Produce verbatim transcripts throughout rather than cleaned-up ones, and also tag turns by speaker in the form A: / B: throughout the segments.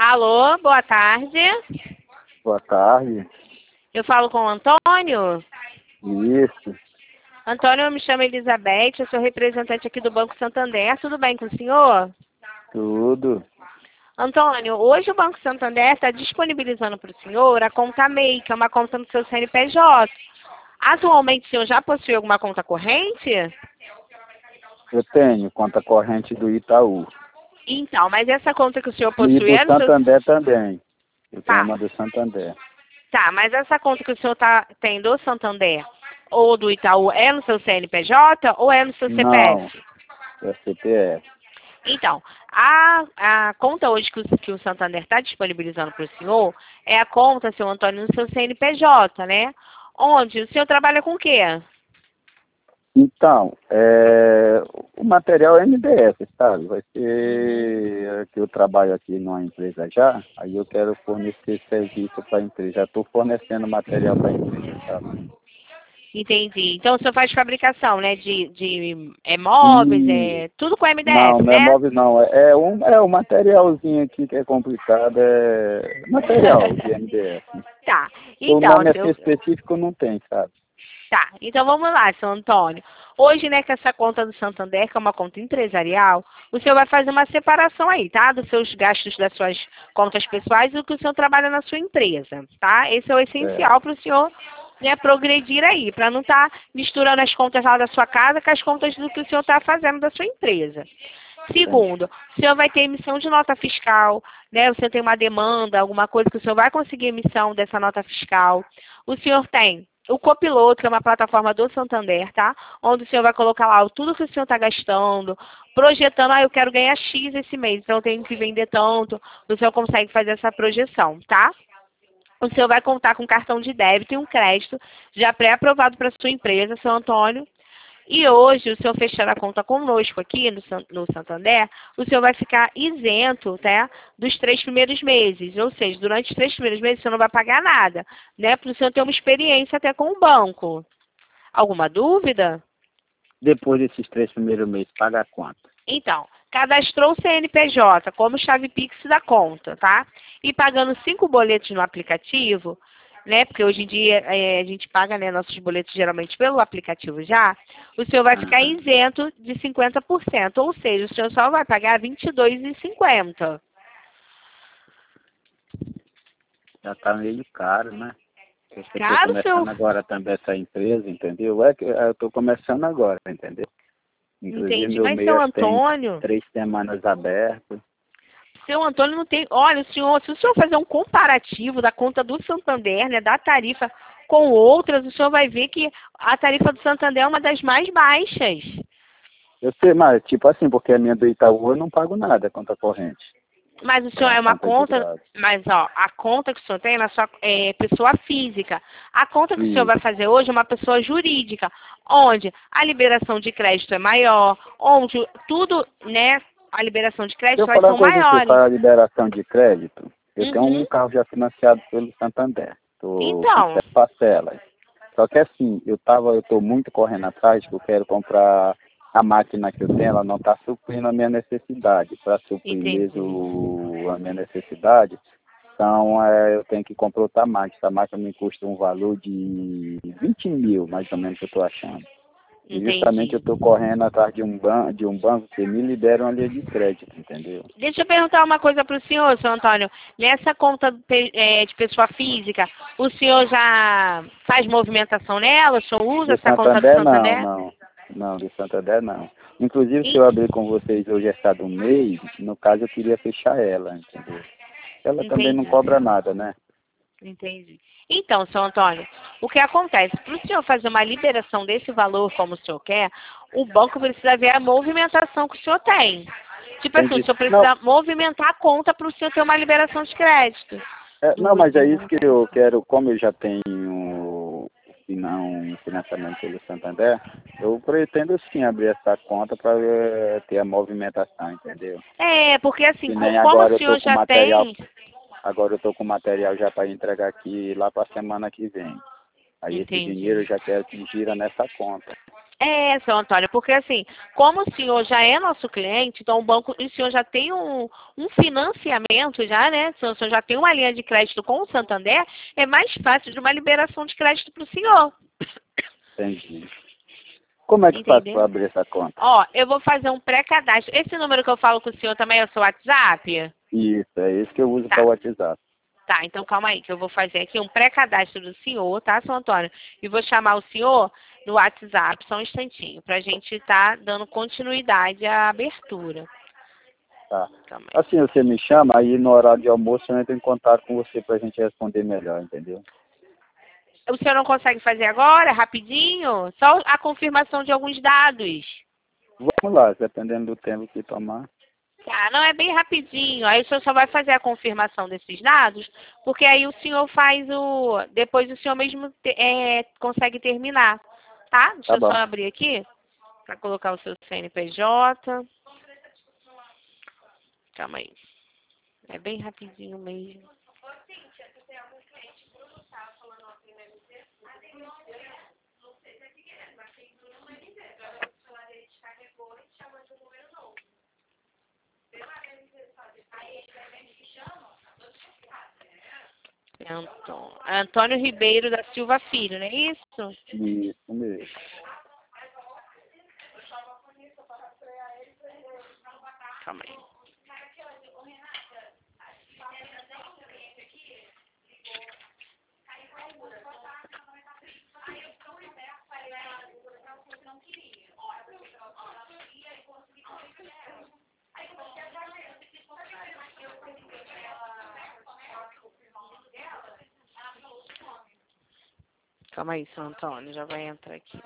A: Alô, boa tarde.
B: Boa tarde.
A: Eu falo com o Antônio?
B: Isso.
A: Antônio, eu me chamo Elizabeth, eu sou representante aqui do Banco Santander. Tudo bem com o senhor?
B: Tudo.
A: Antônio, hoje o Banco Santander está disponibilizando para o senhor a conta M E I, que é uma conta no seu C N P J. Atualmente, o senhor já possui alguma conta corrente?
B: Eu tenho conta corrente do Itaú.
A: Então, mas essa conta que o senhor
B: E
A: possui
B: do
A: é no seu...
B: Santander também. Eu tenho
A: Tá,
B: uma do Santander.
A: tá, mas essa conta que o senhor tá, tem do Santander ou do Itaú é no seu C N P J ou é no seu C P
B: Não,
A: F?
B: é C P F.
A: Então, a, a conta hoje que o, que o Santander está disponibilizando para o senhor é a conta, seu Antônio, no seu C N P J, né? Onde o senhor trabalha com o quê?
B: Então, é, o material é M D F, sabe? Vai ser que eu trabalho aqui numa empresa já, aí eu quero fornecer serviço para a empresa. Já estou fornecendo material para a empresa, sabe?
A: Entendi. Então, o senhor faz fabricação, né? De, de é, móveis,
B: E
A: é tudo com M D
B: não,
A: F,
B: não é
A: né?
B: móvel não. É, é um, é um materialzinho aqui que é complicado, é material de M D F.
A: Tá.
B: O
A: Então,
B: nome assim
A: seu,
B: específico não tem, sabe?
A: Tá, então vamos lá, seu Antônio. Hoje, né, com essa conta do Santander, que é uma conta empresarial, o senhor vai fazer uma separação aí, tá? Dos seus gastos das suas contas pessoais e do que o senhor trabalha na sua empresa, tá? Esse é o
B: É,
A: essencial para o senhor, né, progredir aí, para não estar misturando as contas lá da sua casa com as contas do que o senhor está fazendo da sua empresa.
B: entendi.
A: Segundo, o senhor vai ter emissão de nota fiscal, né? O senhor tem uma demanda, alguma coisa que o senhor vai conseguir emissão dessa nota fiscal. O senhor tem o Copiloto, que é uma plataforma do Santander, tá? Onde o senhor vai colocar lá tudo que o senhor está gastando, projetando, ah, eu quero ganhar X esse mês, então eu tenho que vender tanto. O senhor consegue fazer essa projeção, tá? O senhor vai contar com cartão de débito e um crédito já pré-aprovado para sua empresa, seu Antônio. E hoje, o senhor fechando a conta conosco aqui no, San- no Santander, o senhor vai ficar isento, tá, dos três primeiros meses. Ou seja, durante os três primeiros meses, o senhor não vai pagar nada, né? Para o senhor ter uma experiência até com o banco. Alguma dúvida?
B: Depois desses três primeiros meses, paga quanto?
A: Então, cadastrou o C N P J como chave Pix da conta, tá? E pagando cinco boletos no aplicativo, né? Porque hoje em dia é, a gente paga, né, nossos boletos geralmente pelo aplicativo já, o senhor vai ficar
B: Aham.
A: isento de cinquenta por cento, ou seja, o senhor só vai pagar vinte e dois reais e cinquenta centavos.
B: Já tá meio caro, né? Eu estou
A: Caro, seu...
B: começando agora também essa empresa, entendeu? É que eu estou começando agora, entendeu? Inclusive
A: Entendi.
B: meu
A: Mas, seu
B: mês tem
A: Antônio,
B: três semanas aberto.
A: seu Antônio não tem... Olha, o senhor, se o senhor fazer um comparativo da conta do Santander, né, da tarifa com outras, o senhor vai ver que a tarifa do Santander é uma das mais baixas.
B: Eu sei, mas tipo assim, porque a minha do Itaú eu não pago nada conta corrente.
A: Mas o
B: É
A: senhor
B: uma
A: é uma
B: conta de
A: conta,
B: dados.
A: mas ó, a conta que o senhor tem é na sua é, pessoa física. A conta que o senhor
B: Isso.
A: vai fazer hoje é uma pessoa jurídica, onde a liberação de crédito é maior, onde tudo, né, a liberação de
B: Deixa eu
A: crédito elas
B: falar
A: são
B: uma coisa aqui,
A: maiores.
B: para a liberação de crédito, eu tenho um
A: Uhum.
B: carro já financiado pelo Santander. Estou com
A: Então,
B: sete parcelas. Só que assim, eu tava, eu estou muito correndo atrás, que eu quero comprar a máquina que eu tenho, ela não está suprindo a minha necessidade. Para suprir
A: entendi.
B: mesmo a minha necessidade, então é, eu tenho que comprar outra máquina. Essa máquina me custa um valor de vinte mil, mais ou menos, que eu estou achando. E justamente eu
A: Entendi.
B: estou correndo atrás de um, ban de um banco que me libera uma linha de crédito, entendeu?
A: Deixa eu perguntar uma coisa para o senhor, seu Antônio. Nessa conta pe- é, de pessoa física, o senhor já faz movimentação nela? O senhor usa
B: Do
A: essa conta do
B: Santander não,
A: Santander?
B: não. Não, do Santander não. Inclusive, se
A: En-
B: eu abrir com vocês hoje esta do mês, no caso eu queria fechar ela, entendeu? Ela também não
A: Entendi.
B: cobra nada, né?
A: Entendi. Então, seu Antônio, o que acontece? Para o senhor fazer uma liberação desse valor como o senhor quer, o banco precisa ver a movimentação que o senhor tem. Tipo assim, o
B: Entendi.
A: senhor
B: Não,
A: precisa movimentar a conta para o senhor ter uma liberação de crédito.
B: é, não,
A: Do,
B: mas é isso
A: do...
B: que eu quero, como eu já tenho o fina- um financiamento pelo Santander, eu pretendo sim abrir essa conta para ter a movimentação, entendeu?
A: É, porque assim,
B: Que
A: co-
B: nem
A: como o
B: agora eu estou
A: senhor
B: com
A: já
B: material.
A: tem...
B: Agora eu estou com material já para entregar aqui lá para a semana que vem. Aí esse dinheiro
A: Entendi.
B: eu já quero que gira nessa conta.
A: É, seu Antônio, porque assim, como o senhor já é nosso cliente, então o banco, o senhor já tem um, um financiamento já, né? O senhor, o senhor já tem uma linha de crédito com o Santander, é mais fácil de uma liberação de crédito para o senhor.
B: Entendi. Como é que faz para
A: Entendeu?
B: abrir essa conta?
A: Ó, eu vou fazer um pré-cadastro. Esse número que eu falo com o senhor também é o seu WhatsApp?
B: Isso, é esse que eu uso para
A: Tá.
B: o WhatsApp.
A: Tá, então calma aí, que eu vou fazer aqui um pré-cadastro do senhor, tá, seu Antônio? E vou chamar o senhor no WhatsApp, só um instantinho, pra gente estar dando continuidade à abertura.
B: Tá.
A: Calma aí.
B: Assim, você me chama, aí no horário de almoço eu entro em contato com você para a gente responder melhor, entendeu?
A: O senhor não consegue fazer agora, rapidinho? Só a confirmação de alguns dados.
B: Vamos lá, dependendo do tempo que tomar.
A: Tá, não, é bem rapidinho. Aí o senhor só vai fazer a confirmação desses dados, porque aí o senhor faz o... Depois o senhor mesmo te- é, consegue terminar, tá? Deixa
B: Tá
A: eu só
B: bom.
A: abrir aqui, para colocar o seu C N P J. Calma aí. É bem rapidinho mesmo. É Antônio, Antônio Ribeiro da Silva Filho, não é isso?
B: Isso mesmo.
A: Calma aí. Calma aí, seu Antônio, já vai entrar aqui.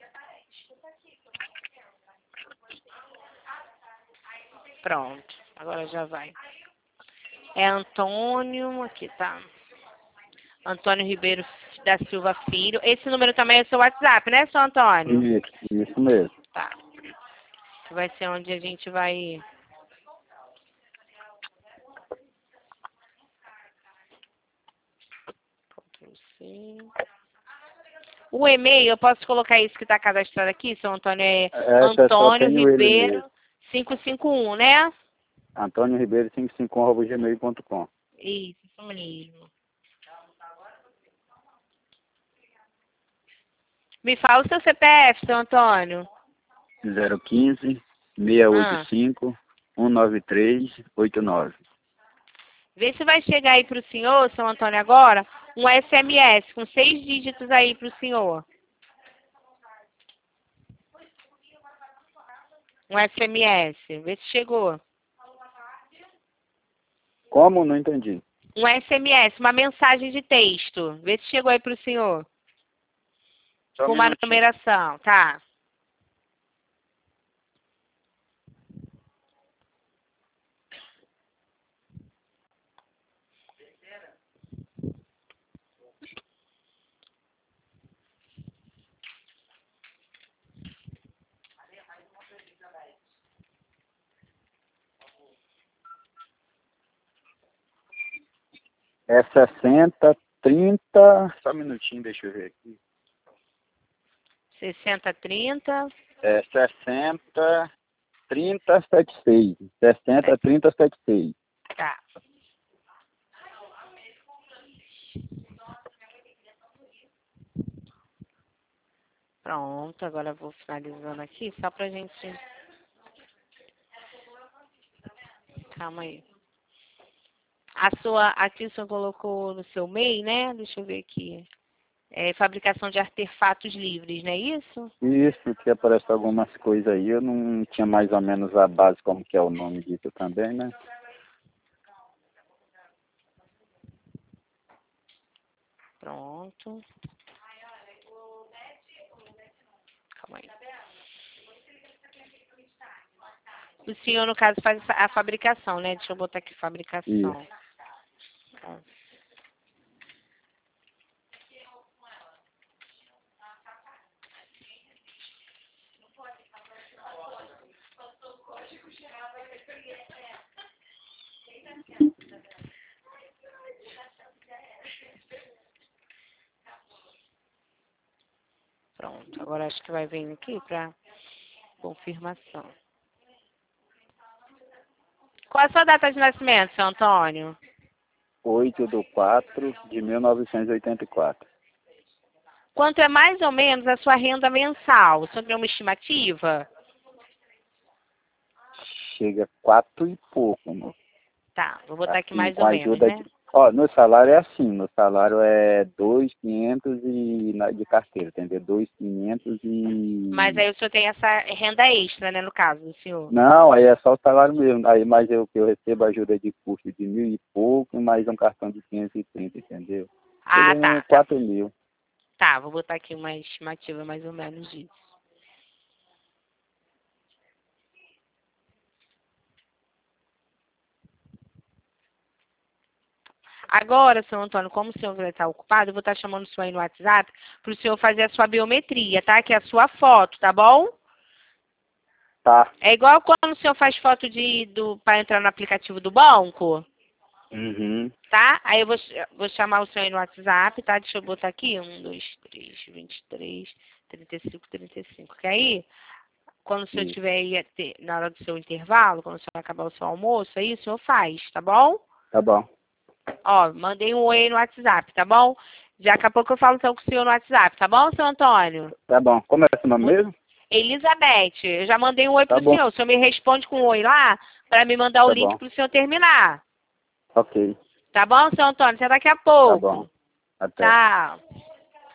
A: Pronto, agora já vai. É Antônio, aqui tá. Antônio Ribeiro da Silva Filho. Esse número também é seu WhatsApp, né, seu Antônio?
B: Isso, isso mesmo.
A: Tá. Que vai ser onde a gente vai... O e-mail, eu posso colocar isso que está cadastrado aqui, seu Antônio, é
B: Essa só
A: Antônio
B: tenho ele
A: Ribeiro
B: mesmo.
A: quinhentos e cinquenta e um, né?
B: Antônio Ribeiro cinco cinco um arroba gmail ponto com.
A: Isso, isso mesmo. Me fala o seu C P F, seu Antônio.
B: zero um cinco, seis oito
A: Ah,
B: cinco, um nove três oito nove.
A: vê se vai chegar aí para o senhor, seu Antônio, agora, um S M S com seis dígitos aí para o senhor. Um S M S, vê se chegou.
B: Como? Não entendi.
A: Um S M S, uma mensagem de texto. Vê se chegou aí para o senhor.
B: Só um
A: Com uma
B: minutinho.
A: numeração, tá?
B: É sessenta, trinta. Só um minutinho, deixa eu ver aqui.
A: sessenta trinta.
B: É sessenta, trinta, setenta e seis. sessenta, trinta, setenta e seis.
A: Tá. Pronto, agora eu vou finalizando aqui, só pra gente... Calma aí. A sua, aqui o senhor colocou no seu M E I, né? Deixa eu ver aqui. É, fabricação de artefatos livres, não é isso?
B: Isso, que aparece algumas coisas aí. Eu não tinha mais ou menos a base, como que é o nome disso também, né?
A: Pronto. Calma aí. O senhor, no caso, faz a fabricação, né? Deixa eu botar aqui fabricação.
B: Isso.
A: Tá. Pronto. Agora acho que vai vir aqui para confirmação. Qual a sua data de nascimento, seu Antônio?
B: oito de quatro de mil novecentos e oitenta e quatro.
A: Quanto é mais ou menos a sua renda mensal? O senhor tem uma estimativa?
B: Chega a quatro e pouco, amor.
A: Tá, vou botar aqui
B: Assim,
A: mais
B: com
A: ou
B: a
A: menos,
B: ajuda
A: né?
B: de... Ó, meu salário é assim, meu salário é dois mil e quinhentos e na- de carteira, entendeu? dois mil e quinhentos e...
A: Mas aí o senhor tem essa renda extra, né, no caso do senhor?
B: Não, aí é só o salário mesmo. Aí mais eu que eu recebo ajuda de custo de mil e pouco, mais um cartão de quinhentos e trinta, entendeu?
A: Ah,
B: Chega
A: tá,
B: em
A: tá.
B: quatro mil.
A: Tá, vou botar aqui uma estimativa mais ou menos disso. Agora, seu Antônio, como o senhor vai estar ocupado, eu vou estar chamando o senhor aí no WhatsApp para o senhor fazer a sua biometria, tá? Que é a sua foto, tá bom?
B: Tá.
A: É igual quando o senhor faz foto de do para entrar no aplicativo do banco,
B: Uhum.
A: tá? Aí eu vou, vou chamar o senhor aí no WhatsApp, tá? Deixa eu botar aqui. Um, dois, três, vinte e três, trinta e cinco, trinta e cinco. Que aí, quando o senhor
B: Isso.
A: tiver aí te- na hora do seu intervalo, quando o senhor acabar o seu almoço, aí o senhor faz, tá bom?
B: Tá bom.
A: Ó, mandei um oi aí no WhatsApp, tá bom? Daqui a pouco eu falo então com o senhor no WhatsApp, tá bom, seu Antônio?
B: Tá bom. Como é seu nome mesmo?
A: Elizabeth, eu já mandei um oi
B: Tá
A: pro
B: bom.
A: senhor. O senhor me responde com um oi lá para me mandar o
B: Tá
A: link
B: bom.
A: pro senhor terminar.
B: Ok.
A: Tá bom, seu Antônio? Até daqui a
B: Tá
A: pouco.
B: bom. Até.
A: Tchau.